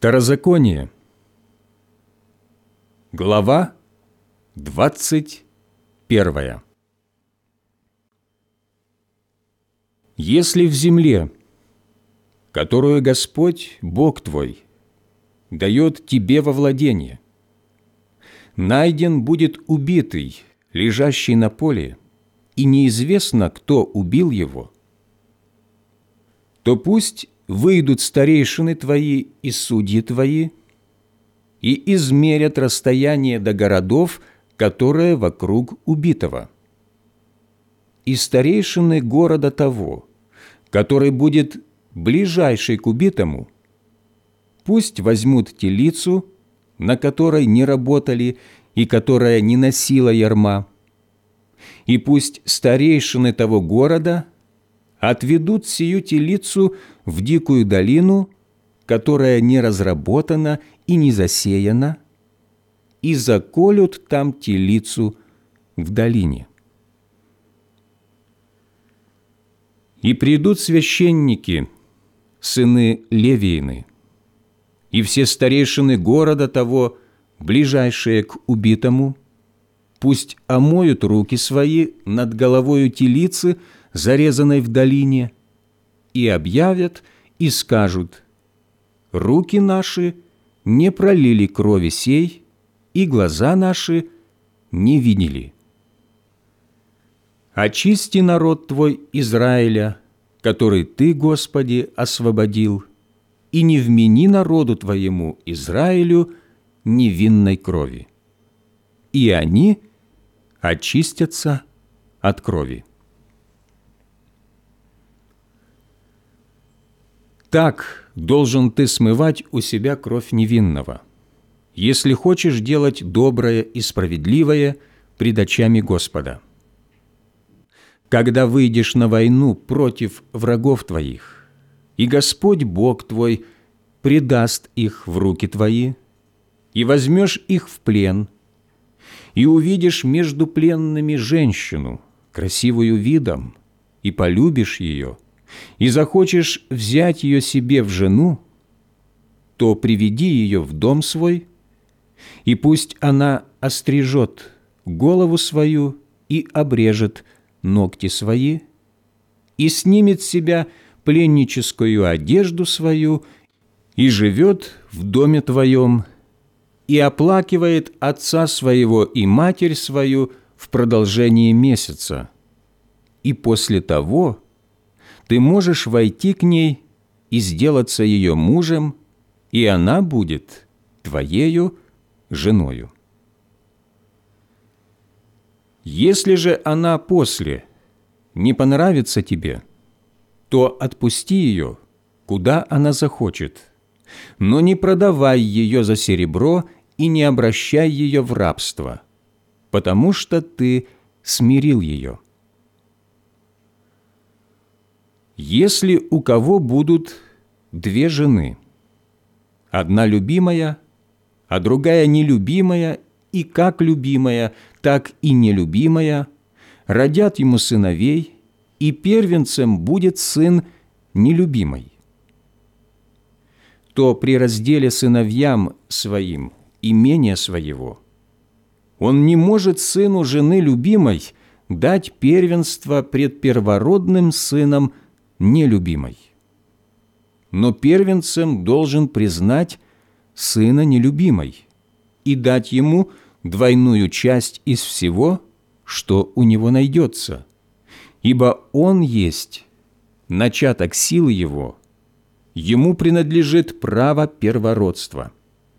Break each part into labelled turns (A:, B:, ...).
A: Второзаконие, глава 21. Если в земле, которую Господь, Бог твой, дает тебе во владение, найден будет убитый, лежащий на поле, и неизвестно, кто убил его, то пусть выйдут старейшины твои и судьи твои и измерят расстояние до городов, которые вокруг убитого. И старейшины города того, который будет ближайший к убитому, пусть возьмут телицу, на которой не работали и которая не носила ярма, и пусть старейшины того города отведут сию телицу в дикую долину, которая не разработана и не засеяна, и заколют там телицу в долине. И придут священники, сыны Левиины, и все старейшины города того, ближайшие к убитому, пусть омоют руки свои над головою телицы, зарезанной в долине, и объявят, и скажут: руки наши не пролили крови сей, и глаза наши не видели. Очисти народ твой Израиля, который ты, Господи, освободил, и не вмени народу твоему Израилю невинной крови. И они очистятся от крови. Так должен ты смывать у себя кровь невинного, если хочешь делать доброе и справедливое пред очами Господа. Когда выйдешь на войну против врагов твоих, и Господь Бог твой предаст их в руки твои, и возьмешь их в плен, и увидишь между пленными женщину, красивую видом, и полюбишь ее, и захочешь взять ее себе в жену, то приведи ее в дом свой, и пусть она острижет голову свою и обрежет ногти свои, и снимет с себя пленническую одежду свою, и живет в доме твоем, и оплакивает отца своего и матерь свою в продолжении месяца, и после того ты можешь войти к ней и сделаться ее мужем, и она будет твоею женою. Если же она после не понравится тебе, то отпусти ее, куда она захочет, но не продавай ее за серебро и не обращай ее в рабство, потому что ты смирил ее. Если у кого будут две жены, одна любимая, а другая нелюбимая, и как любимая, так и нелюбимая, родят ему сыновей, и первенцем будет сын нелюбимой, то при разделе сыновьям своим имения своего он не может сыну жены любимой дать первенство пред первородным сыном нелюбимой, но первенцем должен признать сына нелюбимой и дать ему двойную часть из всего, что у него найдется, ибо он есть начаток силы его, ему принадлежит право первородства.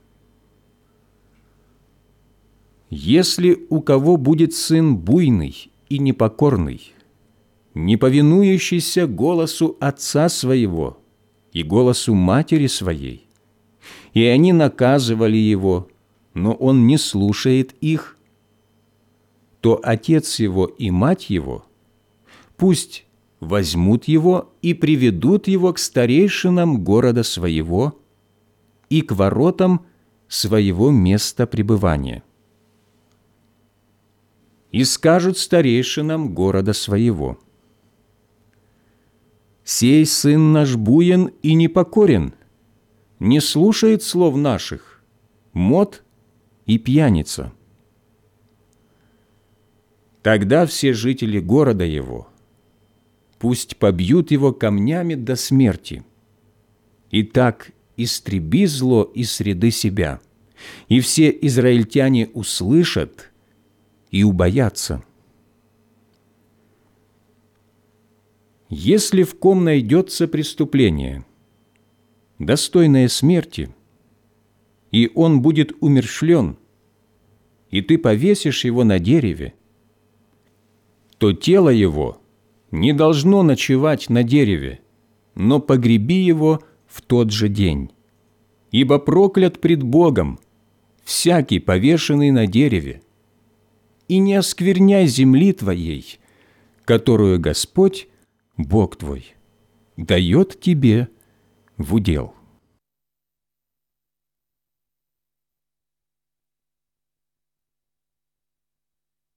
A: Если у кого будет сын буйный и непокорный, не повинующийся голосу отца своего и голосу матери своей, и они наказывали его, но он не слушает их, то отец его и мать его пусть возьмут его и приведут его к старейшинам города своего и к воротам своего места пребывания. И скажут старейшинам города своего: «Сей сын наш буен и непокорен, не слушает слов наших, мот и пьяница. Тогда все жители города его пусть побьют его камнями до смерти. И так истреби зло из среды себя, и все израильтяне услышат и убоятся. Если в ком найдется преступление, достойное смерти, и он будет умерщвлен, и ты повесишь его на дереве, то тело его не должно ночевать на дереве, но погреби его в тот же день. Ибо проклят пред Богом всякий повешенный на дереве. И не оскверняй земли твоей, которую Господь, Бог твой, дает тебе в удел».